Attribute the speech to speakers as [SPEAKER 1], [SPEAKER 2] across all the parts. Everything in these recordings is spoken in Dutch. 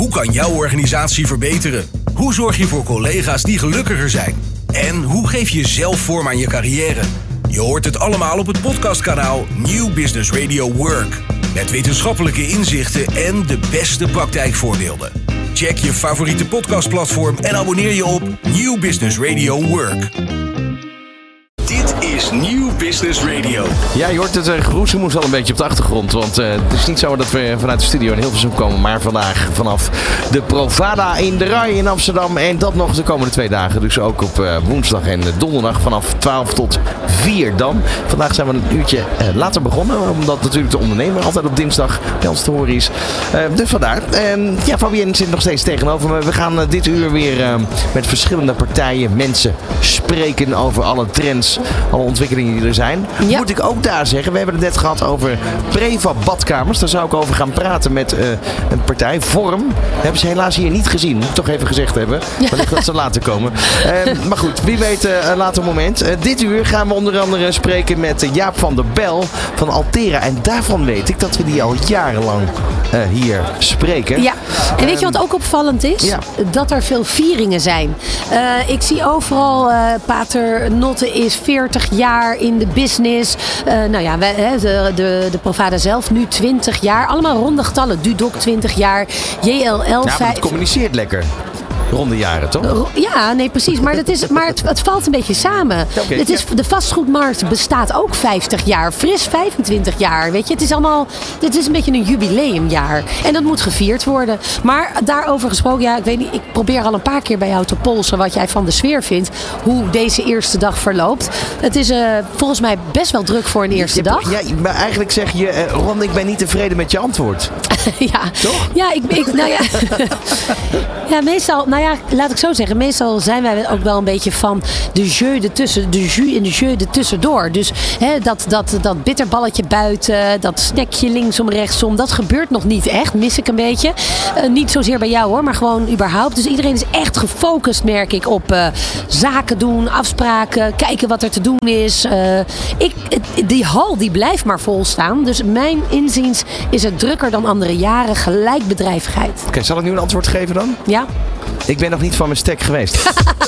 [SPEAKER 1] Hoe kan jouw organisatie verbeteren? Hoe zorg je voor collega's die gelukkiger zijn? En hoe geef je zelf vorm aan je carrière? Je hoort het allemaal op het podcastkanaal New Business Radio Work. Met wetenschappelijke inzichten en de beste praktijkvoorbeelden. Check je favoriete podcastplatform en abonneer je op New Business Radio Work. Dit is New Business Radio.
[SPEAKER 2] Ja, je hoort het geroezemoes al een beetje op de achtergrond. Want het is niet zo dat we vanuit de studio in Hilversum komen. Maar vandaag vanaf de Provada in de Rai in Amsterdam. En dat nog de komende 2 dagen. Dus ook op woensdag en donderdag vanaf 12 tot 4 dan. Vandaag zijn we een uurtje later begonnen. Omdat natuurlijk de ondernemer altijd op dinsdag bij ons te horen is. Dus vandaar. Ja, Fabienne zit nog steeds tegenover me. We gaan dit uur weer met verschillende partijen, mensen spreken over alle trends. Alle ontwikkelingen die er zijn. Ja. Moet ik ook daar zeggen, we hebben het net gehad over prefab-badkamers. Daar zou ik over gaan praten met een partij. Vorm. Hebben ze helaas hier niet gezien. Moet ik toch even gezegd hebben. Wellicht dat ze later komen. Maar goed, wie weet een later moment. Dit uur gaan we onder andere spreken met Jaap van der Bel van Altera. En daarvan weet ik dat we die al jarenlang hier spreken.
[SPEAKER 3] Ja, en weet je wat ook opvallend is? Ja. Dat er veel vieringen zijn. Ik zie overal Pater Notte is 40 jaar in de business. De Provada zelf nu 20 jaar. Allemaal ronde getallen. Dudok 20 jaar. JLL.
[SPEAKER 2] Ja, maar het communiceert lekker. Ronde jaren, toch?
[SPEAKER 3] Ja, nee, precies. Maar het valt een beetje samen. Okay, de vastgoedmarkt bestaat ook 50 jaar. Fris 25 jaar. Weet je, dit is een beetje een jubileumjaar. En dat moet gevierd worden. Maar daarover gesproken, ja, ik weet niet. Ik probeer al een paar keer bij jou te polsen wat jij van de sfeer vindt. Hoe deze eerste dag verloopt. Het is volgens mij best wel druk voor een eerste dag.
[SPEAKER 2] Ja, maar eigenlijk zeg je, Ron, ik ben niet tevreden met je antwoord.
[SPEAKER 3] Ja. Toch? Ja, ja, meestal... Nou ja, laat ik zo zeggen. Meestal zijn wij ook wel een beetje van de jus en de jus ertussendoor. Dus dat bitterballetje buiten, dat snackje linksom, rechtsom, dat gebeurt nog niet echt. Mis ik een beetje. Niet zozeer bij jou hoor, maar gewoon überhaupt. Dus iedereen is echt gefocust, merk ik, op zaken doen, afspraken, kijken wat er te doen is. Die hal die blijft maar vol staan. Dus mijn inziens is het drukker dan andere jaren. Gelijk bedrijvigheid.
[SPEAKER 2] Oké, zal ik nu een antwoord geven dan?
[SPEAKER 3] Ja.
[SPEAKER 2] Ik ben nog niet van mijn stek geweest.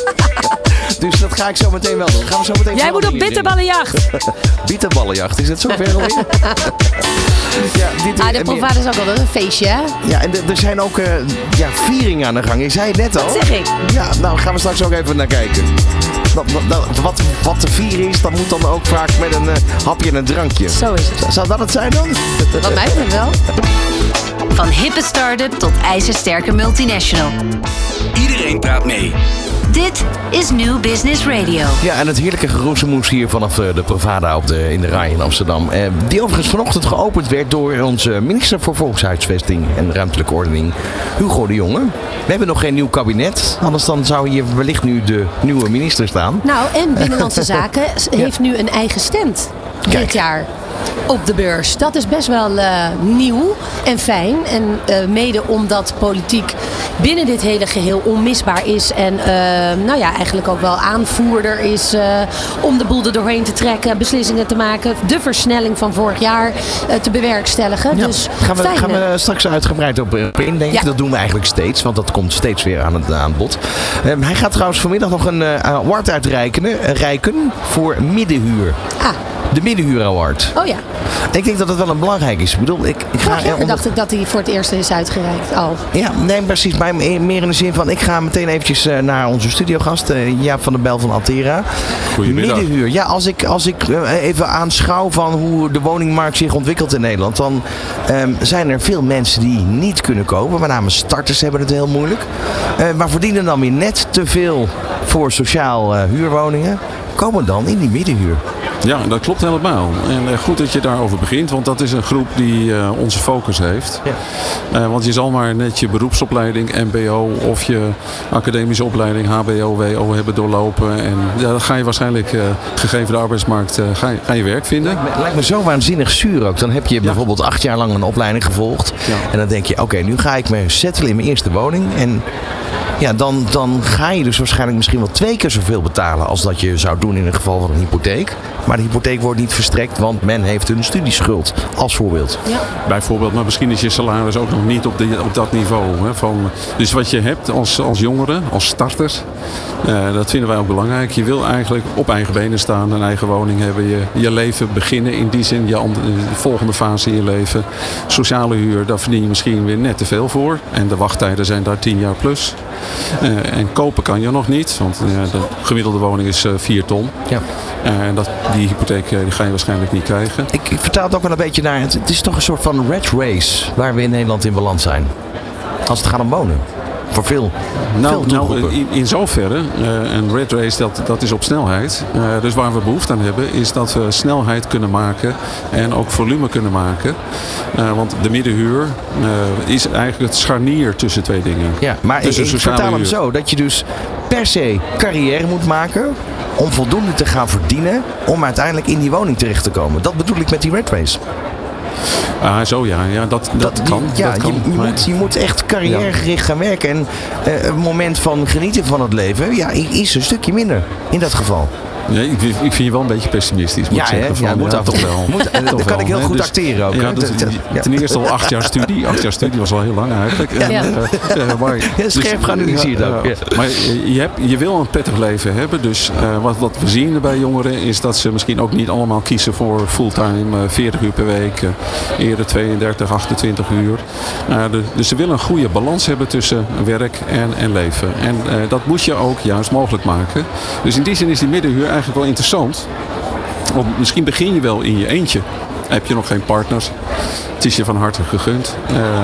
[SPEAKER 2] Dus dat ga ik zo meteen wel doen. Gaan we zo meteen
[SPEAKER 3] Jij moet op bitterballenjacht.
[SPEAKER 2] Bitterballenjacht, is het zover alweer?
[SPEAKER 3] Ja, de Provada is ook altijd een feestje, hè?
[SPEAKER 2] Ja, en er zijn ook vieringen aan de gang. Ik zei het net al.
[SPEAKER 3] Dat zeg ik. Ja,
[SPEAKER 2] nou gaan we straks ook even naar kijken. Wat te vieren is, dat moet dan ook vaak met een hapje en een drankje.
[SPEAKER 3] Zo is het.
[SPEAKER 2] Zou dat het zijn dan?
[SPEAKER 3] Wat mij betreft wel.
[SPEAKER 4] Van hippe start-up tot ijzersterke multinational.
[SPEAKER 1] Iedereen praat mee.
[SPEAKER 4] Dit is New Business Radio.
[SPEAKER 2] Ja, en het heerlijke geroezemoes hier vanaf de Provada in de Rai in Amsterdam. Die overigens vanochtend geopend werd door onze minister voor Volkshuisvesting en Ruimtelijke Ordening, Hugo de Jonge. We hebben nog geen nieuw kabinet, anders dan zou hier wellicht nu de nieuwe minister staan.
[SPEAKER 3] Nou, en Binnenlandse Zaken heeft nu een eigen stand dit jaar. Op de beurs. Dat is best wel nieuw en fijn. En mede omdat politiek binnen dit hele geheel onmisbaar is. En eigenlijk ook wel aanvoerder is om de boel er doorheen te trekken. Beslissingen te maken. De versnelling van vorig jaar te bewerkstelligen. Ja, dus
[SPEAKER 2] gaan we straks uitgebreid op in, denk ik. Ja. Dat doen we eigenlijk steeds. Want dat komt steeds weer aan bod. Hij gaat trouwens vanmiddag nog een award uitreiken voor middenhuur. De Middenhuur Award.
[SPEAKER 3] Oh ja.
[SPEAKER 2] Ik denk dat het wel een belangrijk is. Ik bedoel,
[SPEAKER 3] dacht ik dat hij voor het eerst is uitgereikt al.
[SPEAKER 2] Ja, nee, precies. Maar meer in de zin van, ik ga meteen eventjes naar onze studiogast, Jaap van der Bel van Altera.
[SPEAKER 5] Goedemiddag.
[SPEAKER 2] Middenhuur. Ja, als ik even aanschouw van hoe de woningmarkt zich ontwikkelt in Nederland, dan zijn er veel mensen die niet kunnen kopen. Met name starters hebben het heel moeilijk. Maar verdienen dan weer net te veel voor sociaal huurwoningen. Komen dan in die middenhuur.
[SPEAKER 5] Ja, dat klopt helemaal. En goed dat je daarover begint, want dat is een groep die onze focus heeft. Ja. Want je zal maar net je beroepsopleiding, mbo of je academische opleiding, hbo, wo hebben doorlopen. En dan ga je waarschijnlijk, gegeven de arbeidsmarkt, ga je werk vinden.
[SPEAKER 2] Lijkt me zo waanzinnig zuur ook. Dan heb je bijvoorbeeld 8 jaar lang een opleiding gevolgd. Ja. En dan denk je, oké, nu ga ik me settelen in mijn eerste woning. En Ja, dan ga je dus waarschijnlijk misschien wel 2 keer zoveel betalen als dat je zou doen in het geval van een hypotheek. Maar de hypotheek wordt niet verstrekt, want men heeft een studieschuld als voorbeeld.
[SPEAKER 3] Ja.
[SPEAKER 5] Bijvoorbeeld, maar misschien is je salaris ook nog niet op dat niveau. Hè, dus wat je hebt als jongere, als starter, dat vinden wij ook belangrijk. Je wil eigenlijk op eigen benen staan, een eigen woning hebben. Je leven beginnen in die zin, de volgende fase in je leven. Sociale huur, daar verdien je misschien weer net te veel voor. En de wachttijden zijn daar 10 jaar plus. En kopen kan je nog niet, want de gemiddelde woning is 4 ton.
[SPEAKER 2] Ja.
[SPEAKER 5] En die hypotheek die ga je waarschijnlijk niet krijgen.
[SPEAKER 2] Ik vertaal het ook wel een beetje naar, het is toch een soort van rat race waar we in Nederland in balans zijn. Als het gaat om wonen. Voor veel doelgroepen.
[SPEAKER 5] In zoverre, een rat race dat is op snelheid. Dus waar we behoefte aan hebben is dat we snelheid kunnen maken en ook volume kunnen maken. Want de middenhuur is eigenlijk het scharnier tussen 2 dingen.
[SPEAKER 2] Ja, maar ik vertaal hem zo dat je dus per se carrière moet maken om voldoende te gaan verdienen om uiteindelijk in die woning terecht te komen. Dat bedoel ik met die rat race.
[SPEAKER 5] Zo ja, dat kan.
[SPEAKER 2] Ja,
[SPEAKER 5] dat kan.
[SPEAKER 2] Je moet echt carrièregericht gaan werken. En het moment van genieten van het leven is een stukje minder in dat geval.
[SPEAKER 5] Nee, ik vind je wel een beetje pessimistisch. Moet zeggen.
[SPEAKER 2] Ja, moet toch wel. Dat kan ik heel goed acteren ook.
[SPEAKER 5] Ten eerste al 8 jaar studie. 8 jaar studie was al heel lang eigenlijk.
[SPEAKER 2] Scherp geanalyseerd ook.
[SPEAKER 5] Maar je wil een prettig leven hebben. Dus wat we zien bij jongeren is dat ze misschien ook niet allemaal kiezen voor fulltime 40 uur per week. Eerder 32, 28 uur. Dus ze willen een goede balans hebben tussen werk en leven. En dat moet je ook juist mogelijk maken. Dus in die zin is die middenhuur eigenlijk wel interessant. Want misschien begin je wel in je eentje. Heb je nog geen partners. Het is je van harte gegund.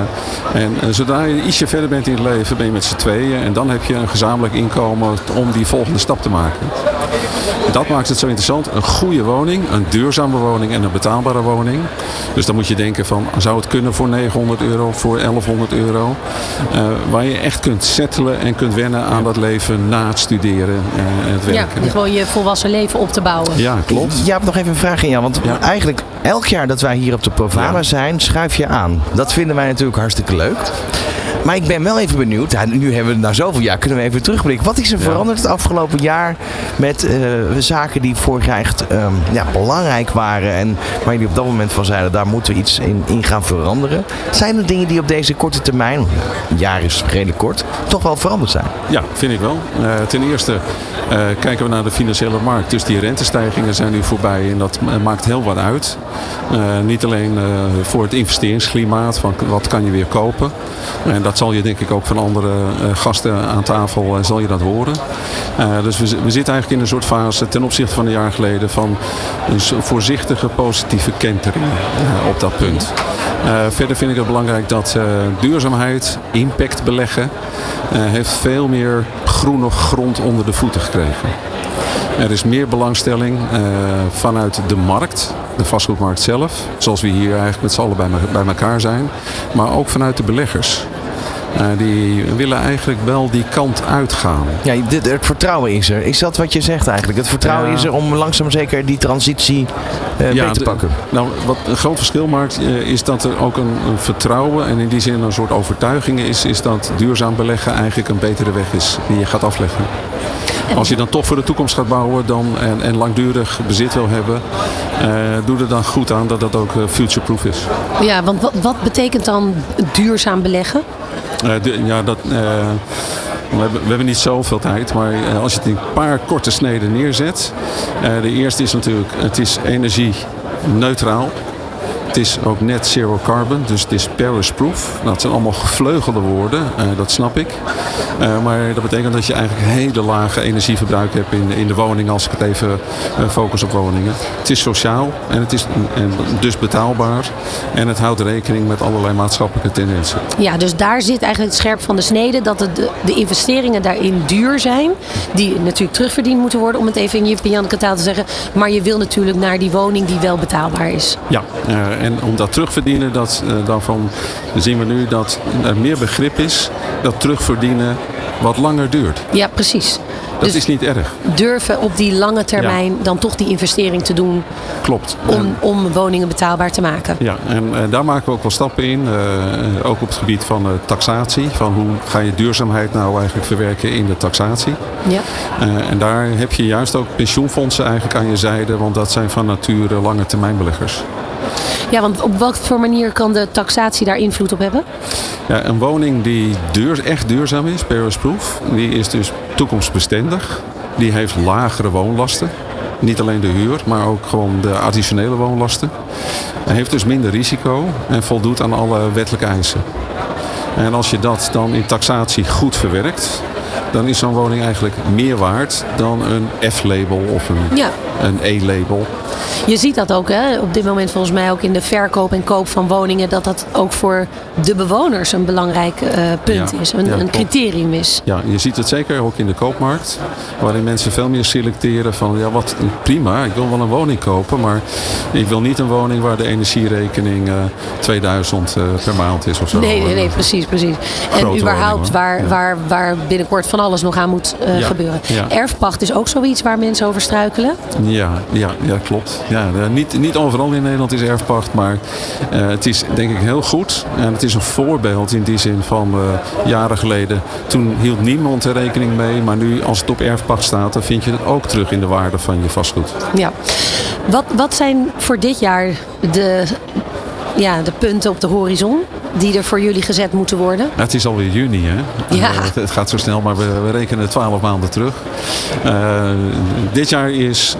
[SPEAKER 5] En zodra je ietsje verder bent in het leven, ben je met z'n tweeën. En dan heb je een gezamenlijk inkomen om die volgende stap te maken. Dat maakt het zo interessant. Een goede woning, een duurzame woning en een betaalbare woning. Dus dan moet je denken van, zou het kunnen voor 900 euro, voor 1100 euro? Waar je echt kunt settelen en kunt wennen aan dat leven na het studeren en het werken.
[SPEAKER 3] Ja, gewoon je volwassen leven op te bouwen.
[SPEAKER 5] Ja, klopt.
[SPEAKER 2] Je hebt nog even een vraag in jou. Want eigenlijk elk jaar dat wij hier op de Provada zijn, schuif je aan. Dat vinden wij natuurlijk hartstikke leuk. Maar ik ben wel even benieuwd. Ja, nu hebben we na zoveel jaar, kunnen we even terugblikken. Wat is er veranderd het afgelopen jaar met zaken die vorig jaar echt belangrijk waren. En waar jullie op dat moment van zeiden, daar moeten we iets in gaan veranderen. Zijn er dingen die op deze korte termijn, een jaar is redelijk kort, toch wel veranderd zijn?
[SPEAKER 5] Ja, vind ik wel. Ten eerste kijken we naar de financiële markt. Dus die rentestijgingen zijn nu voorbij en dat maakt heel wat uit. Niet alleen voor het investeringsklimaat, van wat kan je weer kopen. En dat zal je denk ik ook van andere gasten aan tafel zal je dat horen. Dus we zitten eigenlijk in een soort fase ten opzichte van een jaar geleden van een voorzichtige positieve kentering op dat punt. Verder vind ik het belangrijk dat duurzaamheid, impact beleggen, heeft veel meer groene grond onder de voeten gekregen. Er is meer belangstelling vanuit de markt, de vastgoedmarkt zelf, zoals we hier eigenlijk met z'n allen bij elkaar zijn, maar ook vanuit de beleggers. Die willen eigenlijk wel die kant uitgaan.
[SPEAKER 2] Ja, het vertrouwen is er. Is dat wat je zegt eigenlijk? Het vertrouwen is er om langzaam zeker die transitie mee te pakken?
[SPEAKER 5] Nou, wat een groot verschil maakt is dat er ook een vertrouwen en in die zin een soort overtuiging is dat duurzaam beleggen eigenlijk een betere weg is die je gaat afleggen. Als je dan toch voor de toekomst gaat bouwen en langdurig bezit wil hebben, doe er dan goed aan dat dat ook future-proof is.
[SPEAKER 3] Ja, want wat betekent dan duurzaam beleggen?
[SPEAKER 5] We hebben niet zoveel tijd, maar als je het in een paar korte sneden neerzet. De eerste is natuurlijk, het is energie-neutraal. Het is ook net zero carbon, dus het is Paris-proof. Nou, het zijn allemaal gevleugelde woorden, dat snap ik. Maar dat betekent dat je eigenlijk hele lage energieverbruik hebt in de woning, als ik het even focus op woningen. Het is sociaal en het is dus betaalbaar. En het houdt rekening met allerlei maatschappelijke tendensen.
[SPEAKER 3] Ja, dus daar zit eigenlijk het scherp van de snede, dat de investeringen daarin duur zijn. Die natuurlijk terugverdiend moeten worden, om het even in Jip en Janneke taal te zeggen. Maar je wil natuurlijk naar die woning die wel betaalbaar is.
[SPEAKER 5] Ja, en om dat terugverdienen, daarvan zien we nu dat er meer begrip is dat terugverdienen wat langer duurt.
[SPEAKER 3] Ja, precies. Dus
[SPEAKER 5] is niet erg.
[SPEAKER 3] Durven op die lange termijn dan toch die investering te doen.
[SPEAKER 5] Klopt.
[SPEAKER 3] Om woningen betaalbaar te maken.
[SPEAKER 5] Ja, en daar maken we ook wel stappen in. Ook op het gebied van taxatie. Van hoe ga je duurzaamheid nou eigenlijk verwerken in de taxatie.
[SPEAKER 3] Ja.
[SPEAKER 5] En daar heb je juist ook pensioenfondsen eigenlijk aan je zijde. Want dat zijn van nature lange termijnbeleggers.
[SPEAKER 3] Ja, want op welke voor manier kan de taxatie daar invloed op hebben?
[SPEAKER 5] Ja, een woning die echt duurzaam is, Paris-proof, die is dus toekomstbestendig. Die heeft lagere woonlasten. Niet alleen de huur, maar ook gewoon de additionele woonlasten. Hij heeft dus minder risico en voldoet aan alle wettelijke eisen. En als je dat dan in taxatie goed verwerkt, dan is zo'n woning eigenlijk meer waard dan een F-label of een E-label.
[SPEAKER 3] Je ziet dat ook op dit moment volgens mij ook in de verkoop en koop van woningen. Dat ook voor de bewoners een belangrijk punt is. Een criterium is.
[SPEAKER 5] Ja, je ziet het zeker ook in de koopmarkt. Waarin mensen veel meer selecteren van wat prima, ik wil wel een woning kopen. Maar ik wil niet een woning waar de energierekening 2000 per maand is of zo.
[SPEAKER 3] Nee, precies. En überhaupt waar binnenkort van alles nog aan moet gebeuren. Ja. Erfpacht is ook zoiets waar mensen over struikelen.
[SPEAKER 5] Ja, klopt. Ja, niet overal in Nederland is erfpacht, maar het is denk ik heel goed. En het is een voorbeeld in die zin van jaren geleden. Toen hield niemand er rekening mee, maar nu als het op erfpacht staat, dan vind je het ook terug in de waarde van je vastgoed.
[SPEAKER 3] Ja. Wat zijn voor dit jaar de punten op de horizon die er voor jullie gezet moeten worden?
[SPEAKER 5] Het is alweer juni, hè?
[SPEAKER 3] Ja.
[SPEAKER 5] Het gaat zo snel, maar we rekenen 12 maanden terug. Dit jaar is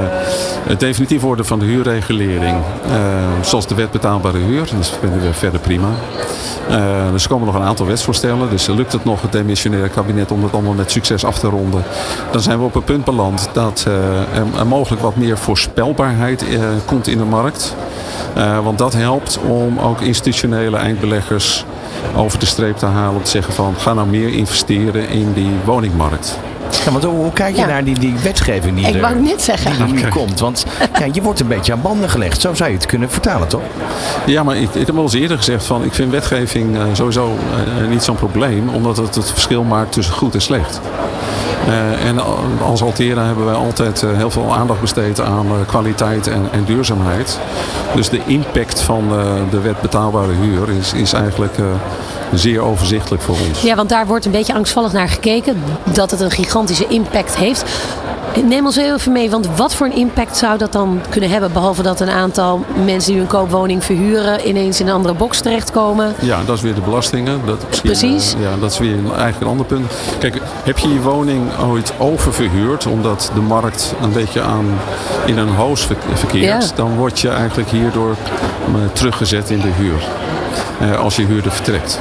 [SPEAKER 5] het definitief worden van de huurregulering. Zoals de wet betaalbare huur. Dat vinden we verder prima. Dus er komen nog een aantal wetsvoorstellen. Dus lukt het nog het demissionaire kabinet om het allemaal met succes af te ronden. Dan zijn we op een punt beland dat er mogelijk wat meer voorspelbaarheid komt in de markt. Want dat helpt om ook institutionele eindbeleggers over de streep te halen. Om te zeggen van ga nou meer investeren in die woningmarkt.
[SPEAKER 2] Ja, want hoe kijk je naar die wetgeving die
[SPEAKER 3] ik wou net zeggen.
[SPEAKER 2] Die er nu komt? Want je wordt een beetje aan banden gelegd. Zo zou je het kunnen vertalen, toch?
[SPEAKER 5] Ja, maar ik heb wel eens eerder gezegd van ik vind wetgeving sowieso niet zo'n probleem. Omdat het verschil maakt tussen goed en slecht. En als Altera hebben wij altijd heel veel aandacht besteed aan kwaliteit en duurzaamheid. Dus de impact van de wet betaalbare huur is eigenlijk zeer overzichtelijk voor ons.
[SPEAKER 3] Ja, want daar wordt een beetje angstvallig naar gekeken. Dat het een gigantische impact heeft. Neem ons even mee, want wat voor een impact zou dat dan kunnen hebben? Behalve dat een aantal mensen die hun koopwoning verhuren ineens in een andere box terechtkomen.
[SPEAKER 5] Ja, dat is weer de belastingen.
[SPEAKER 3] Precies.
[SPEAKER 5] Dat is weer eigenlijk een ander punt. Kijk, heb je je woning ooit oververhuurd omdat de markt een beetje in een hoos verkeert, dan word je eigenlijk hierdoor teruggezet in de huur. Als je huurder vertrekt.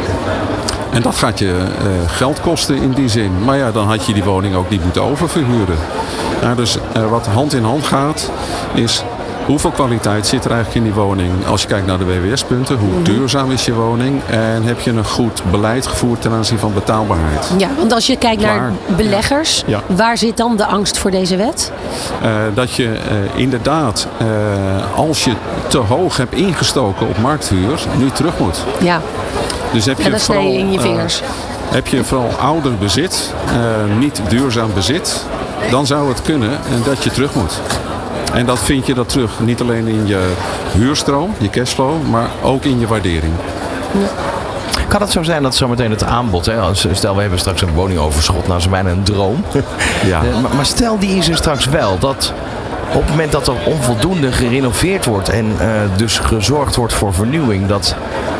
[SPEAKER 5] En dat gaat je geld kosten in die zin. Maar ja, dan had je die woning ook niet moeten oververhuren. Dus wat hand in hand gaat is hoeveel kwaliteit zit er eigenlijk in die woning. Als je kijkt naar de WWS-punten, hoe duurzaam is je woning. En heb je een goed beleid gevoerd ten aanzien van betaalbaarheid.
[SPEAKER 3] Ja, want als je kijkt naar beleggers, waar zit dan de angst voor deze wet?
[SPEAKER 5] Dat je inderdaad, als je te hoog hebt ingestoken op markthuur, nu terug moet.
[SPEAKER 3] Ja.
[SPEAKER 5] Dus heb je
[SPEAKER 3] dat snij je in je vingers.
[SPEAKER 5] Heb je vooral ouder bezit, niet duurzaam bezit, dan zou het kunnen dat je terug moet. En dat vind je terug niet alleen in je huurstroom, je cashflow, maar ook in je waardering.
[SPEAKER 3] Ja.
[SPEAKER 2] Kan het zo zijn dat zometeen het aanbod, stel we hebben straks een woningoverschot, nou dat is bijna een droom. Ja. Maar stel die is er straks wel, dat op het moment dat er onvoldoende gerenoveerd wordt en dus gezorgd wordt voor vernieuwing, dat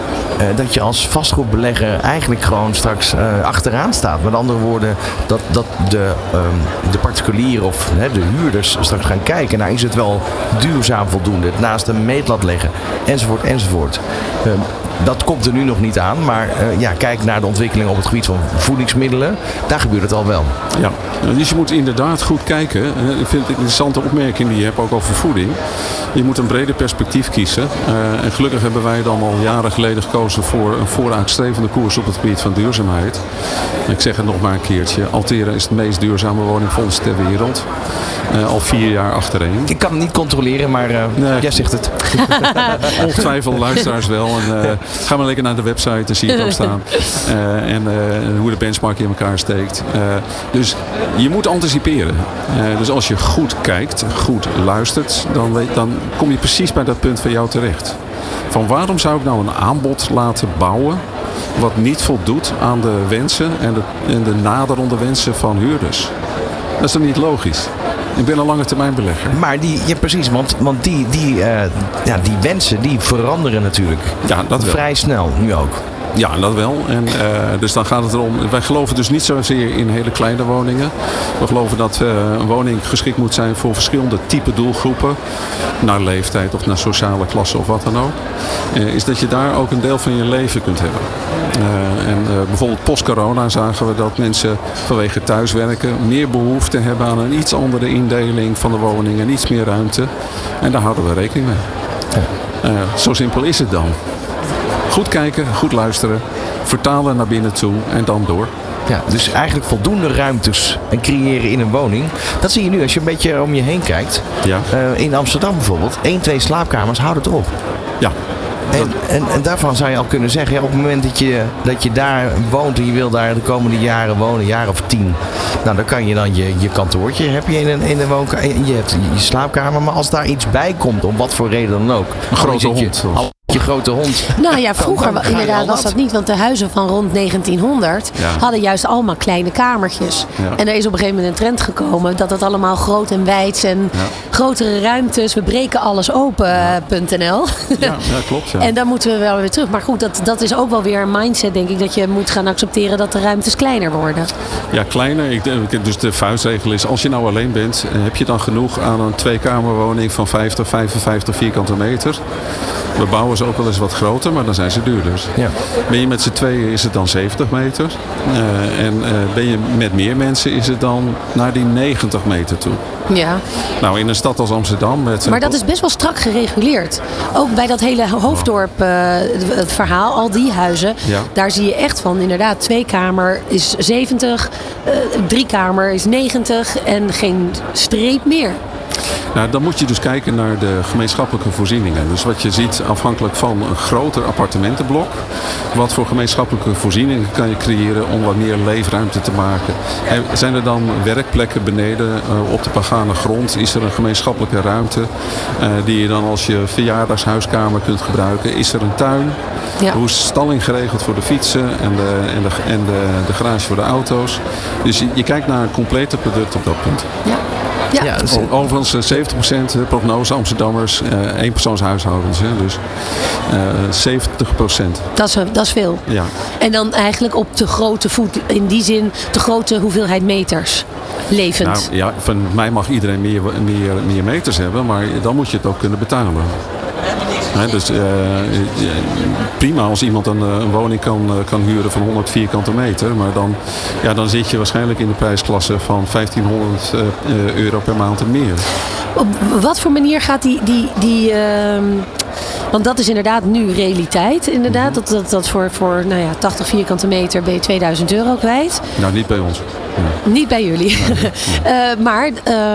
[SPEAKER 2] je als vastgoedbelegger eigenlijk gewoon straks achteraan staat. Met andere woorden, dat de particulieren of de huurders straks gaan kijken. Nou, is het wel duurzaam voldoende? Het naast een meetlat leggen, enzovoort. Dat komt er nu nog niet aan, maar kijk naar de ontwikkeling op het gebied van voedingsmiddelen. Daar gebeurt het al wel.
[SPEAKER 5] Ja, dus je moet inderdaad goed kijken. Ik vind het een interessante opmerking die je hebt ook over voeding. Je moet een breder perspectief kiezen. En gelukkig hebben wij dan al jaren geleden gekozen voor een vooruitstrevende koers op het gebied van duurzaamheid. Ik zeg het nog maar een keertje. Altera is het meest duurzame woningfonds ter wereld. Al 4 jaar achtereen.
[SPEAKER 2] Ik kan het niet controleren, maar jij zegt het.
[SPEAKER 5] Ongetwijfeld luisteraars wel. En Ga maar lekker naar de website, dan zie je het ook staan. En hoe de benchmark in elkaar steekt. Dus je moet anticiperen. Dus als je goed kijkt, goed luistert, dan kom je precies bij dat punt van jou terecht. Van waarom zou ik nou een aanbod laten bouwen wat niet voldoet aan de wensen en de naderende wensen van huurders? Dat is dan niet logisch. Ik ben een lange termijn belegger.
[SPEAKER 2] Maar precies, want die wensen die veranderen natuurlijk.
[SPEAKER 5] Ja, dat wel.
[SPEAKER 2] Vrij snel, nu ook.
[SPEAKER 5] Ja, dat wel. En, dus dan gaat het erom. Wij geloven dus niet zozeer in hele kleine woningen. We geloven dat een woning geschikt moet zijn voor verschillende type doelgroepen. Naar leeftijd of naar sociale klasse of wat dan ook. Is dat je daar ook een deel van je leven kunt hebben. Bijvoorbeeld post-corona zagen we dat mensen vanwege thuiswerken meer behoefte hebben aan een iets andere indeling van de woning en iets meer ruimte. En daar houden we rekening mee. Zo simpel is het dan. Goed kijken, goed luisteren, vertalen naar binnen toe en dan door.
[SPEAKER 2] Ja, dus eigenlijk voldoende ruimtes en creëren in een woning. Dat zie je nu als je een beetje om je heen kijkt.
[SPEAKER 5] Ja.
[SPEAKER 2] In Amsterdam bijvoorbeeld. 1-2 slaapkamers, houd het op.
[SPEAKER 5] Ja.
[SPEAKER 2] En daarvan zou je al kunnen zeggen, op het moment dat je daar woont en je wil daar de komende jaren wonen, een jaar of 10. Nou, dan kan je dan je kantoortje heb je in een woonkamer. Je hebt je slaapkamer, maar als daar iets bij komt, om wat voor reden dan ook.
[SPEAKER 5] Een grote hond.
[SPEAKER 2] Je grote hond.
[SPEAKER 3] Nou ja, vroeger inderdaad was dat niet. Want de huizen van rond 1900 hadden juist allemaal kleine kamertjes. Ja. En er is op een gegeven moment een trend gekomen dat het allemaal groot en wijd en grotere ruimtes. We breken alles open.nl.
[SPEAKER 5] Ja, klopt. Ja.
[SPEAKER 3] En dan moeten we wel weer terug. Maar goed, dat is ook wel weer een mindset, denk ik. Dat je moet gaan accepteren dat de ruimtes kleiner worden. Ja,
[SPEAKER 5] kleiner. Dus de vuistregel is, als je nou alleen bent, heb je dan genoeg aan een 2-kamerwoning van 50, 55 vierkante meter. We bouwen ze ook wel eens wat groter, maar dan zijn ze duurder. Ja. Ben je met z'n tweeën is het dan 70 meter. Ben je met meer mensen is het dan naar die 90 meter toe.
[SPEAKER 3] Ja.
[SPEAKER 5] Nou, in een stad als Amsterdam...
[SPEAKER 3] Maar dat is best wel strak gereguleerd. Ook bij dat hele Hoofddorp het verhaal, al die huizen. Ja. Daar zie je echt van, inderdaad, 2 kamer is 70, 3 kamer is 90 en geen streep meer.
[SPEAKER 5] Nou, dan moet je dus kijken naar de gemeenschappelijke voorzieningen. Dus wat je ziet afhankelijk van een groter appartementenblok. Wat voor gemeenschappelijke voorzieningen kan je creëren om wat meer leefruimte te maken? Zijn er dan werkplekken beneden op de pagane grond? Is er een gemeenschappelijke ruimte die je dan als je verjaardagshuiskamer kunt gebruiken? Is er een tuin? Ja. Hoe is stalling geregeld voor de fietsen en de garage voor de auto's? Dus je kijkt naar een complete product op dat punt.
[SPEAKER 3] Ja. Ja.
[SPEAKER 5] Overigens 70% prognose Amsterdammers, eenpersoonshuishoudens. Dus 70%.
[SPEAKER 3] Dat is veel.
[SPEAKER 5] Ja.
[SPEAKER 3] En dan eigenlijk op de grote voet, in die zin de grote hoeveelheid meters levend.
[SPEAKER 5] Nou, ja, van mij mag iedereen meer meters hebben, maar dan moet je het ook kunnen betalen. Dus prima als iemand een woning kan huren van 100 vierkante meter. Maar dan zit je waarschijnlijk in de prijsklasse van €1500 per maand en meer.
[SPEAKER 3] Op wat voor manier gaat die want dat is inderdaad nu realiteit. Inderdaad, dat voor 80 vierkante meter ben je €2000 kwijt.
[SPEAKER 5] Nou, niet bij ons.
[SPEAKER 3] Ja. Niet bij jullie. Nee. Maar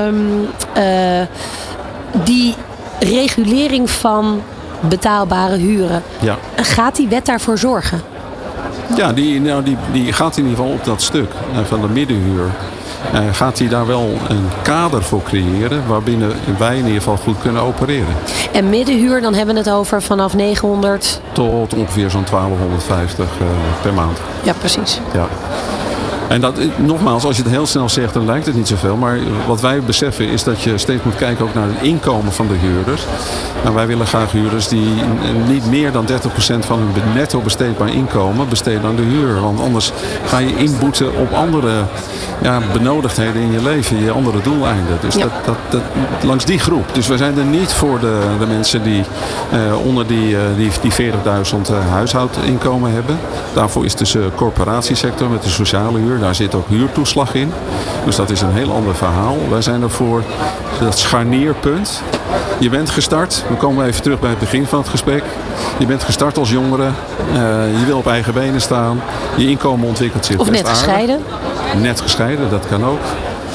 [SPEAKER 3] die regulering van betaalbare huren. Ja. Gaat die wet daarvoor zorgen?
[SPEAKER 5] Ja, die gaat in ieder geval op dat stuk van de middenhuur. Gaat hij daar wel een kader voor creëren waarbinnen wij in ieder geval goed kunnen opereren.
[SPEAKER 3] En middenhuur, dan hebben we het over vanaf 900?
[SPEAKER 5] Tot ongeveer zo'n 1250 per maand.
[SPEAKER 3] Ja, precies.
[SPEAKER 5] Ja. En dat, nogmaals, als je het heel snel zegt, dan lijkt het niet zoveel. Maar wat wij beseffen is dat je steeds moet kijken ook naar het inkomen van de huurders. Nou, wij willen graag huurders die niet meer dan 30% van hun netto besteedbaar inkomen besteden aan de huur. Want anders ga je inboeten op andere benodigdheden in je leven, je andere doeleinden. Dus dat langs die groep. Dus wij zijn er niet voor de mensen die onder die 40.000 huishoudinkomen hebben. Daarvoor is dus de corporatiesector met de sociale huur. Daar zit ook huurtoeslag in. Dus dat is een heel ander verhaal. Wij zijn er voor dat scharnierpunt. Je bent gestart. We komen even terug bij het begin van het gesprek. Je bent gestart als jongere. Je wil op eigen benen staan. Je inkomen ontwikkelt zich
[SPEAKER 3] of
[SPEAKER 5] best
[SPEAKER 3] net gescheiden.
[SPEAKER 5] Net gescheiden, dat kan ook.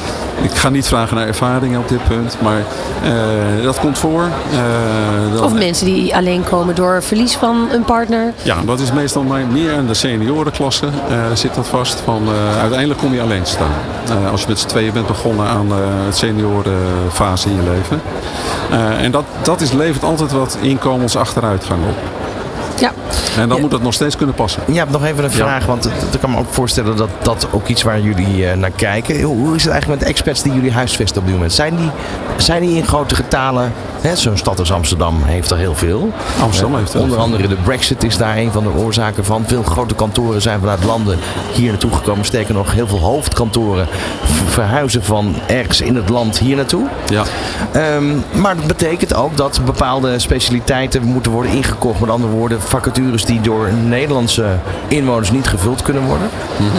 [SPEAKER 5] Ik ga niet vragen naar ervaringen op dit punt, maar dat komt voor.
[SPEAKER 3] Of mensen die alleen komen door verlies van een partner.
[SPEAKER 5] Ja, dat is meestal meer in de seniorenklasse zit dat vast. Uiteindelijk kom je alleen te staan. Als je met z'n tweeën bent begonnen aan het seniorenfase in je leven. En dat levert altijd wat inkomensachteruitgang op.
[SPEAKER 3] Ja.
[SPEAKER 5] En dan moet dat nog steeds kunnen passen.
[SPEAKER 2] Ja, nog even een vraag, want ik kan me ook voorstellen dat dat ook iets waar jullie naar kijken. Hoe is het eigenlijk met de expats die jullie huisvesten op dit moment? Zijn die in grote getalen? Zo'n stad als Amsterdam heeft er heel veel.
[SPEAKER 5] Amsterdam heeft er
[SPEAKER 2] onder andere de Brexit is daar een van de oorzaken van. Veel grote kantoren zijn vanuit landen hier naartoe gekomen. Sterker nog, heel veel hoofdkantoren verhuizen van ergens in het land hier naartoe.
[SPEAKER 5] Ja.
[SPEAKER 2] Maar dat betekent ook dat bepaalde specialiteiten moeten worden ingekocht. Met andere woorden, vacatures die door Nederlandse inwoners niet gevuld kunnen worden. Mm-hmm.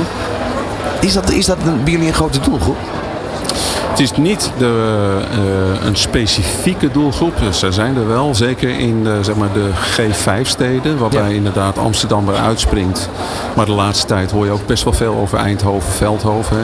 [SPEAKER 2] Is dat bij jullie een grote doelgroep?
[SPEAKER 5] Het is niet een specifieke doelgroep. Dus er zijn er wel. Zeker in de G5-steden. Waarbij inderdaad Amsterdam weer uitspringt. Maar de laatste tijd hoor je ook best wel veel over Eindhoven, Veldhoven.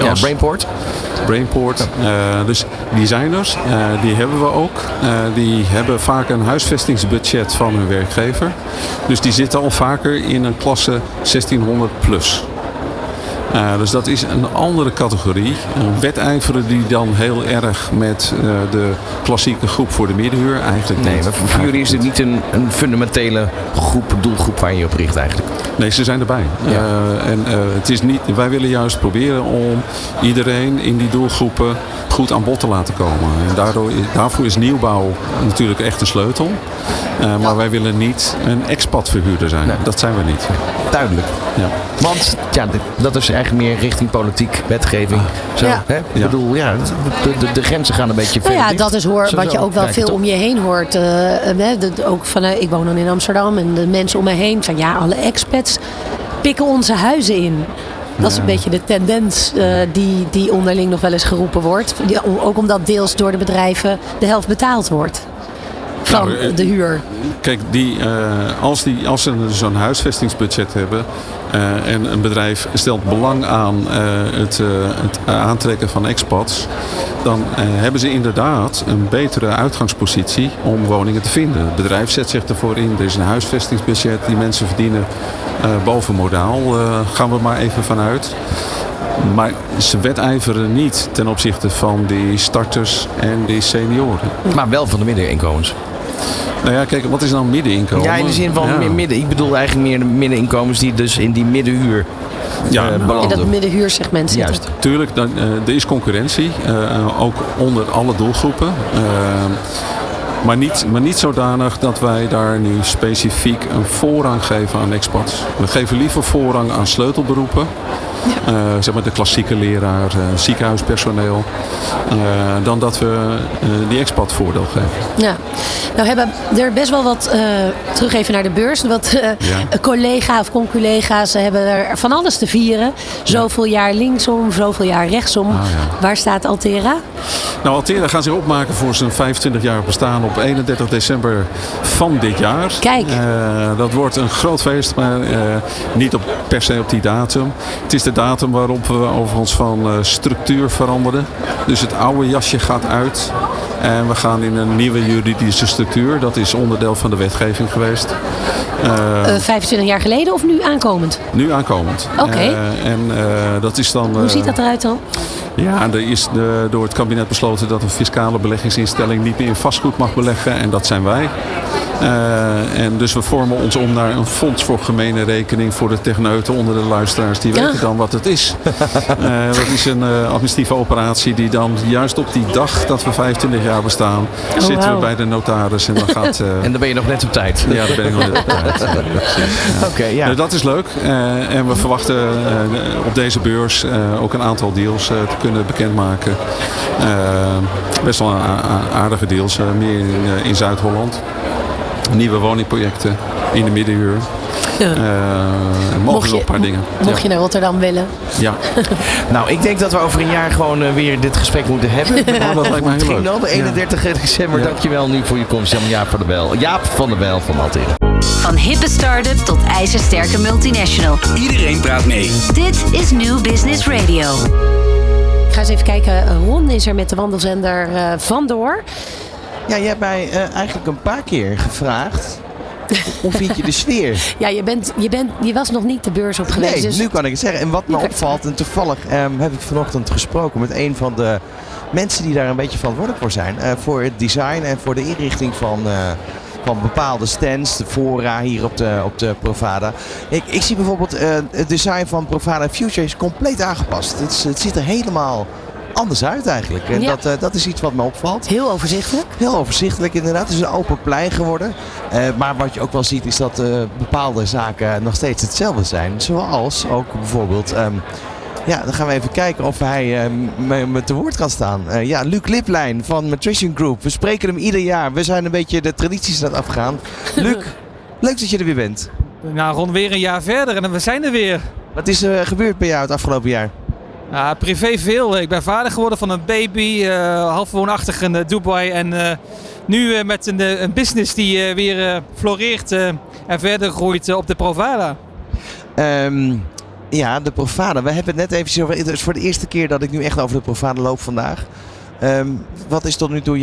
[SPEAKER 5] Brainport. Dus die zijn er. Die hebben we ook. Die hebben vaak een huisvestingsbudget van hun werkgever. Dus die zitten al vaker in een klasse 1600 plus. Dus dat is een andere categorie. Wedijveren die dan heel erg met de klassieke groep voor de middenhuur eigenlijk niet.
[SPEAKER 2] Nee, maar voor jullie is het niet een fundamentele doelgroep waar je op richt eigenlijk?
[SPEAKER 5] Nee, ze zijn erbij.
[SPEAKER 2] Ja.
[SPEAKER 5] Het is niet, wij willen juist proberen om iedereen in die doelgroepen goed aan bod te laten komen. En daarvoor is nieuwbouw natuurlijk echt een sleutel. Maar wij willen niet een expat-verhuurder zijn. Nee. Dat zijn we niet.
[SPEAKER 2] Duidelijk.
[SPEAKER 5] Ja.
[SPEAKER 2] Want dat is eigenlijk meer richting politiek, wetgeving. Zo,
[SPEAKER 3] ja.
[SPEAKER 2] Hè? Ik bedoel, de grenzen gaan een beetje ver.
[SPEAKER 3] Ja, dat is wat je ook wel veel om je heen hoort. Ook ik woon dan in Amsterdam en de mensen om me heen zeggen, ja, alle expats pikken onze huizen in. Dat is een beetje de tendens die onderling nog wel eens geroepen wordt. Ook omdat deels door de bedrijven de helft betaald wordt van de huur.
[SPEAKER 5] Kijk, als ze zo'n huisvestingsbudget hebben en een bedrijf stelt belang aan het aantrekken van expats, dan hebben ze inderdaad een betere uitgangspositie om woningen te vinden. Het bedrijf zet zich ervoor in. Er is een huisvestingsbudget. Die mensen verdienen boven modaal. Gaan we maar even vanuit. Maar ze wedijveren niet ten opzichte van die starters en die senioren.
[SPEAKER 2] Maar wel van de middeninkomens.
[SPEAKER 5] Nou ja, kijk, wat is dan middeninkomen?
[SPEAKER 2] Ja, in de zin van midden. Ik bedoel eigenlijk meer de middeninkomens die dus in die middenhuur belanden.
[SPEAKER 3] In dat middenhuursegment zitten.
[SPEAKER 2] Juist.
[SPEAKER 5] Tuurlijk, er is concurrentie. Ook onder alle doelgroepen. Maar niet zodanig dat wij daar nu specifiek een voorrang geven aan expats. We geven liever voorrang aan sleutelberoepen. Ja. Zeg maar de klassieke leraar, ziekenhuispersoneel. Dan dat we die expat voordeel geven.
[SPEAKER 3] Ja. Nou hebben er best wel wat, terug even naar de beurs. Wat collega of conculega's hebben er van alles te vieren. Zoveel jaar linksom, zoveel jaar rechtsom. Waar staat Altera?
[SPEAKER 5] Nou, Altera gaat zich opmaken voor zijn 25-jarig bestaan op 31 december van dit jaar.
[SPEAKER 3] Kijk.
[SPEAKER 5] Dat wordt een groot feest, maar niet per se op die datum. Het is de datum waarop we overigens van structuur veranderen. Dus het oude jasje gaat uit. En we gaan in een nieuwe juridische structuur. Dat is onderdeel van de wetgeving geweest.
[SPEAKER 3] 25 jaar geleden of nu aankomend?
[SPEAKER 5] Nu aankomend.
[SPEAKER 3] Oké.
[SPEAKER 5] Dat is dan...
[SPEAKER 3] Hoe ziet dat eruit dan?
[SPEAKER 5] Ja, er is door het kabinet besloten dat een fiscale beleggingsinstelling niet meer in vastgoed mag beleggen. En dat zijn wij. En dus we vormen ons om naar een fonds voor gemene rekening voor de techneuten onder de luisteraars. Die weten dan wat het is. Dat is een administratieve operatie die dan juist op die dag dat we 25 jaar bestaan, zitten we bij de notaris. En dan gaat...
[SPEAKER 2] en dan ben je nog net op tijd.
[SPEAKER 5] Ja, dan ben ik nog net op tijd.
[SPEAKER 2] Oké.
[SPEAKER 5] Dat is leuk. En we verwachten op deze beurs ook een aantal deals te kunnen bekendmaken. Best wel aardige deals. Meer in Zuid-Holland. Nieuwe woningprojecten in de middenhuur. Mocht nog een paar dingen.
[SPEAKER 3] Mocht je naar Rotterdam willen.
[SPEAKER 5] Ja.
[SPEAKER 2] Nou, ik denk dat we over een jaar gewoon weer dit gesprek moeten hebben.
[SPEAKER 5] Dat lijkt mij heel leuk.
[SPEAKER 2] De 31 december. Dankjewel nu voor je komst. Jaap van der Bijl van Altera.
[SPEAKER 4] Van hippe start-up tot ijzersterke multinational.
[SPEAKER 1] Iedereen praat mee.
[SPEAKER 4] Dit is New Business Radio.
[SPEAKER 3] ga eens even kijken. Ron is er met de wandelzender vandoor.
[SPEAKER 2] Ja, je hebt mij eigenlijk een paar keer gevraagd. Hoe vind je de sfeer?
[SPEAKER 3] Ja, je was nog niet de beurs op geweest.
[SPEAKER 2] Nee,
[SPEAKER 3] dus...
[SPEAKER 2] nu kan ik het zeggen. En wat me opvalt, en toevallig heb ik vanochtend gesproken met een van de mensen die daar een beetje verantwoordelijk voor zijn. Voor het design en voor de inrichting van bepaalde stands, de fora hier op de Provada. Ik zie bijvoorbeeld het design van Provada Future is compleet aangepast. Het ziet er helemaal anders uit eigenlijk. En dat is iets wat me opvalt.
[SPEAKER 3] Heel overzichtelijk. Heel
[SPEAKER 2] overzichtelijk inderdaad. Het is een open plein geworden. Maar wat je ook wel ziet is dat bepaalde zaken nog steeds hetzelfde zijn. Zoals ook bijvoorbeeld... dan gaan we even kijken of hij me te woord kan staan. Luc Liplijn van Matrician Group. We spreken hem ieder jaar. We zijn een beetje de tradities aan het afgaan. Luc, leuk dat je er weer bent.
[SPEAKER 6] Nou, rond weer een jaar verder en we zijn er weer.
[SPEAKER 2] Wat is er gebeurd bij jou het afgelopen jaar?
[SPEAKER 6] Privé veel. Ik ben vader geworden van een baby, half woonachtig in Dubai. En nu met een business die weer floreert en verder groeit op de Provada.
[SPEAKER 2] Ja, de Provada. We hebben het net eventjes over. Het is voor de eerste keer dat ik nu echt over de Provada loop vandaag. Wat is tot nu toe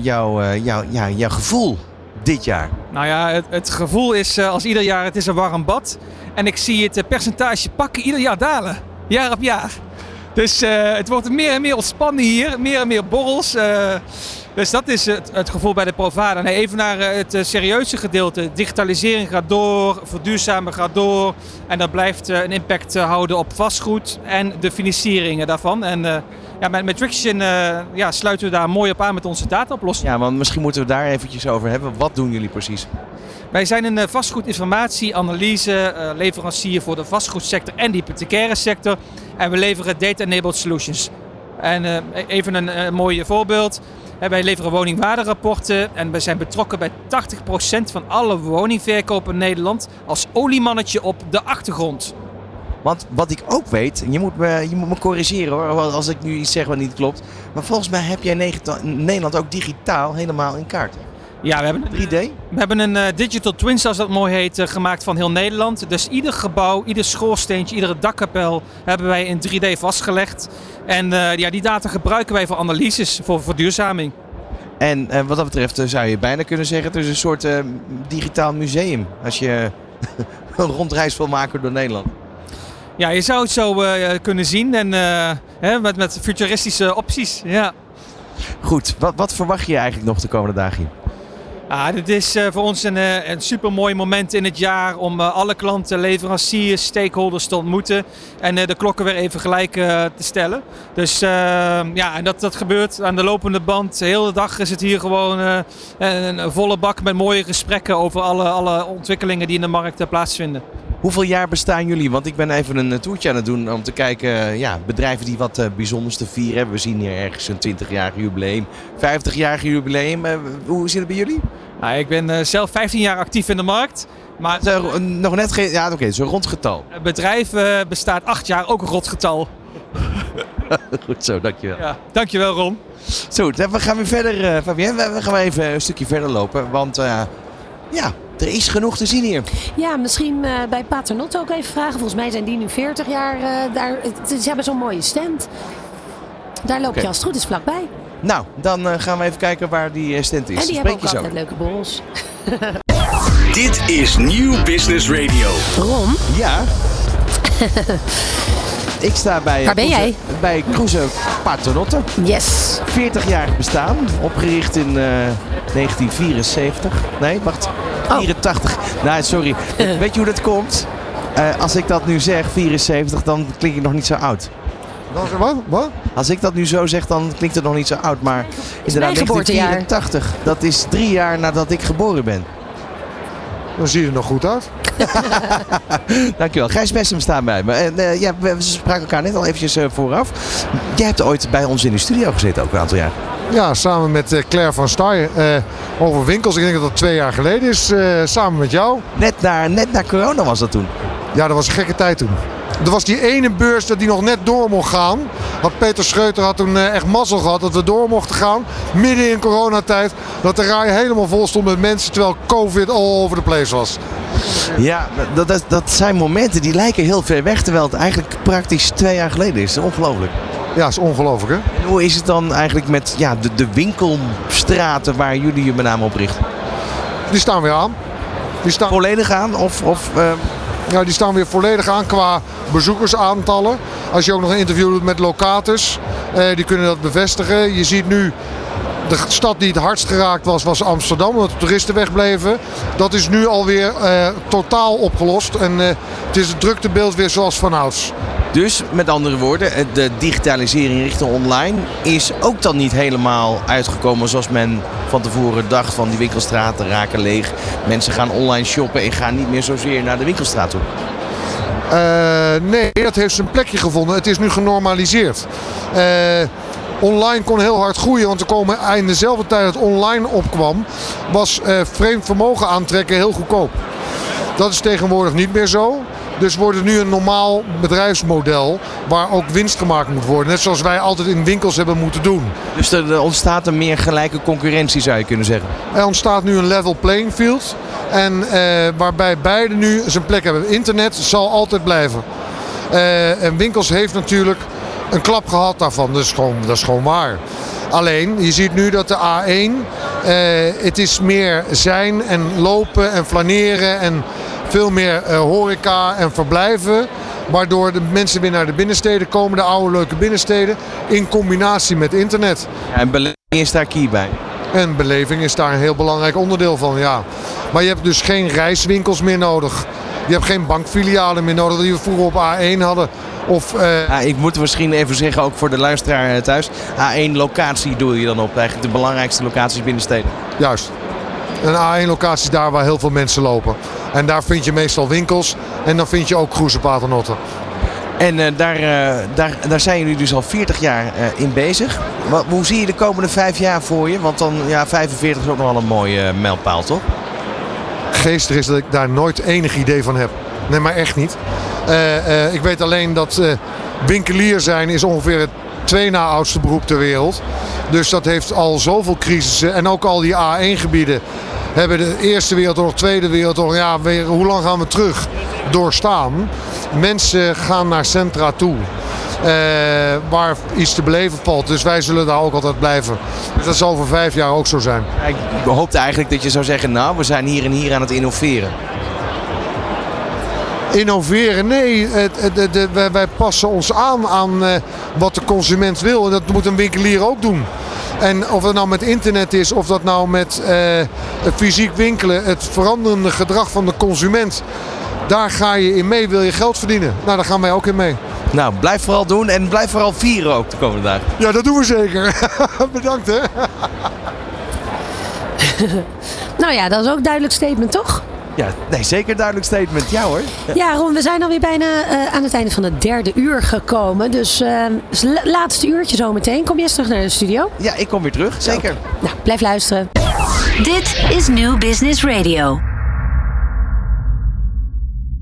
[SPEAKER 2] jouw gevoel dit jaar?
[SPEAKER 6] Nou ja, het gevoel is als ieder jaar, het is een warm bad. En ik zie het percentage pakken ieder jaar dalen. Jaar op jaar. Dus het wordt meer en meer ontspannen hier. Meer en meer borrels. Dus dat is het gevoel bij de Provada. Nee, even naar het serieuze gedeelte. Digitalisering gaat door, verduurzamen gaat door. En dat blijft een impact houden op vastgoed en de financieringen daarvan. En met Matrician sluiten we daar mooi op aan met onze dataoplossing.
[SPEAKER 2] Ja, want misschien moeten we daar eventjes over hebben. Wat doen jullie precies?
[SPEAKER 6] Wij zijn een vastgoedinformatie, analyse, leverancier voor de vastgoedsector en de hypothecaire sector. En we leveren data-enabled solutions. En even een mooi voorbeeld. Wij leveren woningwaarderapporten en we zijn betrokken bij 80% van alle woningverkopen in Nederland als oliemannetje op de achtergrond.
[SPEAKER 2] Want wat ik ook weet, je moet me corrigeren hoor, als ik nu iets zeg wat niet klopt. Maar volgens mij heb jij Nederland ook digitaal helemaal in kaart.
[SPEAKER 6] Ja, we hebben
[SPEAKER 2] 3D?
[SPEAKER 6] We hebben een digital twin, zoals dat mooi heet, gemaakt van heel Nederland. Dus ieder gebouw, ieder schoorsteentje, iedere dakkapel hebben wij in 3D vastgelegd. En die data gebruiken wij voor analyses, voor verduurzaming.
[SPEAKER 2] En wat dat betreft zou je bijna kunnen zeggen, het is een soort digitaal museum. Als je een rondreis wil maken door Nederland.
[SPEAKER 6] Ja, je zou het zo kunnen zien en met futuristische opties. Ja.
[SPEAKER 2] Goed, wat verwacht je eigenlijk nog de komende dagen hier?
[SPEAKER 6] Dit is voor ons een supermooi moment in het jaar om alle klanten, leveranciers, stakeholders te ontmoeten. En de klokken weer even gelijk te stellen. Dus en dat gebeurt aan de lopende band. De hele dag is het hier gewoon een volle bak met mooie gesprekken over alle ontwikkelingen die in de markt plaatsvinden.
[SPEAKER 2] Hoeveel jaar bestaan jullie? Want ik ben even een toertje aan het doen om te kijken, bedrijven die wat bijzonders te vieren hebben. We zien hier ergens een 20-jarig jubileum, 50-jarig jubileum. Hoe zit het bij jullie?
[SPEAKER 6] Ik ben zelf 15 jaar actief in de markt. Maar
[SPEAKER 2] nog net geen... Ja, oké, zo'n rond getal.
[SPEAKER 6] Het bedrijf bestaat 8 jaar, ook een rond getal.
[SPEAKER 2] Goed zo, dankjewel.
[SPEAKER 6] Ja, dankjewel Ron.
[SPEAKER 2] Zo, we gaan weer verder, Fabienne. We gaan even een stukje verder lopen, want er is genoeg te zien hier.
[SPEAKER 3] Ja, misschien bij Paternotte ook even vragen. Volgens mij zijn die nu 40 jaar daar. Ze hebben zo'n mooie stand. Daar loop je als het goed is vlakbij.
[SPEAKER 2] Nou, dan gaan we even kijken waar die stand is.
[SPEAKER 3] En die hebben ook altijd leuke borrels.
[SPEAKER 1] Dit is Nieuw Business Radio.
[SPEAKER 3] Ron?
[SPEAKER 2] Ja? Ik sta bij...
[SPEAKER 3] Waar ben jij?
[SPEAKER 2] Bij Cruise Paternotte.
[SPEAKER 3] Yes.
[SPEAKER 2] 40-jarig bestaan. Opgericht in 1974. Nee, wacht. 84. Nee, sorry. Weet je hoe dat komt? Als ik dat nu zeg, 74, dan klink ik nog niet zo oud.
[SPEAKER 7] Wat?
[SPEAKER 2] Als ik dat nu zo zeg, dan klinkt het nog niet zo oud. Maar inderdaad, 1984. Dat is 3 jaar nadat ik geboren ben.
[SPEAKER 7] Dan zie je er nog goed uit.
[SPEAKER 2] Dankjewel. Gijs Bessem staat bij me. We spraken elkaar net al eventjes vooraf. Jij hebt ooit bij ons in de studio gezeten, ook een aantal jaar.
[SPEAKER 7] Ja, samen met Claire van Staaij over winkels. Ik denk dat dat 2 jaar geleden is. Samen met jou.
[SPEAKER 2] Net na corona was dat toen.
[SPEAKER 7] Ja, dat was een gekke tijd toen. Er was die ene beurs dat die nog net door mocht gaan. Peter Schreuter had toen echt mazzel gehad dat we door mochten gaan. Midden in coronatijd. Dat de rij helemaal vol stond met mensen terwijl COVID all over the place was.
[SPEAKER 2] Ja, dat zijn momenten die lijken heel ver weg. Terwijl het eigenlijk praktisch 2 jaar geleden is. Ongelooflijk.
[SPEAKER 7] Ja, is ongelooflijk, hè?
[SPEAKER 2] En hoe is het dan eigenlijk met de winkelstraten waar jullie je met name op richten?
[SPEAKER 7] Die staan weer aan.
[SPEAKER 2] Volledig aan?
[SPEAKER 7] Ja, die staan weer volledig aan qua bezoekersaantallen. Als je ook nog een interview doet met locators, die kunnen dat bevestigen. Je ziet nu, de stad die het hardst geraakt was Amsterdam, omdat de toeristen wegbleven. Dat is nu alweer totaal opgelost en het is het druktebeeld weer zoals vanouds.
[SPEAKER 2] Dus met andere woorden, de digitalisering richting online is ook dan niet helemaal uitgekomen zoals men van tevoren dacht van die winkelstraten raken leeg. Mensen gaan online shoppen en gaan niet meer zozeer naar de winkelstraat toe.
[SPEAKER 7] Nee, dat heeft zijn plekje gevonden. Het is nu genormaliseerd. Online kon heel hard groeien, want er komen in dezelfde tijd dat online opkwam, was vreemd vermogen aantrekken heel goedkoop. Dat is tegenwoordig niet meer zo. Dus wordt het nu een normaal bedrijfsmodel waar ook winst gemaakt moet worden. Net zoals wij altijd in winkels hebben moeten doen.
[SPEAKER 2] Dus er ontstaat een meer gelijke concurrentie, zou je kunnen zeggen?
[SPEAKER 7] Er ontstaat nu een level playing field. En waarbij beide nu zijn plek hebben. Internet zal altijd blijven. En winkels heeft natuurlijk een klap gehad daarvan. Dat is gewoon waar. Alleen, je ziet nu dat de A1, het is meer zijn en lopen en flaneren en veel meer horeca en verblijven. Waardoor de mensen weer naar de binnensteden komen, de oude leuke binnensteden, in combinatie met internet.
[SPEAKER 2] Ja, en beleving is daar key bij.
[SPEAKER 7] En beleving is daar een heel belangrijk onderdeel van, ja. Maar je hebt dus geen reiswinkels meer nodig. Je hebt geen bankfilialen meer nodig die we vroeger op A1 hadden.
[SPEAKER 2] Ik moet misschien even zeggen, ook voor de luisteraar thuis. A1 locatie doe je dan op, eigenlijk de belangrijkste locaties binnen steden.
[SPEAKER 7] Juist. Een A1-locatie is daar waar heel veel mensen lopen. En daar vind je meestal winkels. En dan vind je ook Kroes en Paternotte.
[SPEAKER 2] En daar zijn jullie dus al 40 jaar in bezig. Hoe zie je de komende 5 jaar voor je? Want dan 45 is ook nog wel een mooie mijlpaal, toch?
[SPEAKER 7] Geestig is dat ik daar nooit enig idee van heb. Nee, maar echt niet. Ik weet alleen dat winkelier zijn is ongeveer het 2 na oudste beroep ter wereld. Dus dat heeft al zoveel crisissen. En ook al die A1-gebieden hebben de Eerste Wereldoorlog, Tweede Wereldoorlog, hoe lang gaan we terug doorstaan. Mensen gaan naar centra toe. Waar iets te beleven valt. Dus wij zullen daar ook altijd blijven. Dus dat zal over 5 jaar ook zo zijn.
[SPEAKER 2] Ik hoopte eigenlijk dat je zou zeggen, we zijn hier en hier aan het innoveren.
[SPEAKER 7] Innoveren? Nee, wij passen ons aan wat de consument wil. En dat moet een winkelier ook doen. En of het nou met internet is, of dat nou met fysiek winkelen, het veranderende gedrag van de consument, daar ga je in mee. Wil je geld verdienen? Nou, daar gaan wij ook in mee.
[SPEAKER 2] Nou, blijf vooral doen en blijf vooral vieren ook de komende dagen.
[SPEAKER 7] Ja, dat doen we zeker. Bedankt, hè.
[SPEAKER 3] Nou ja, dat is ook een duidelijk statement, toch?
[SPEAKER 2] Ja, nee, zeker duidelijk statement. Ja hoor.
[SPEAKER 3] Ja, Ron, we zijn alweer bijna aan het einde van het 3e uur gekomen. Dus laatste uurtje zometeen. Kom je eens terug naar de studio?
[SPEAKER 2] Ja, ik kom weer terug. Zeker.
[SPEAKER 3] Nou, blijf luisteren.
[SPEAKER 4] Dit is New Business Radio.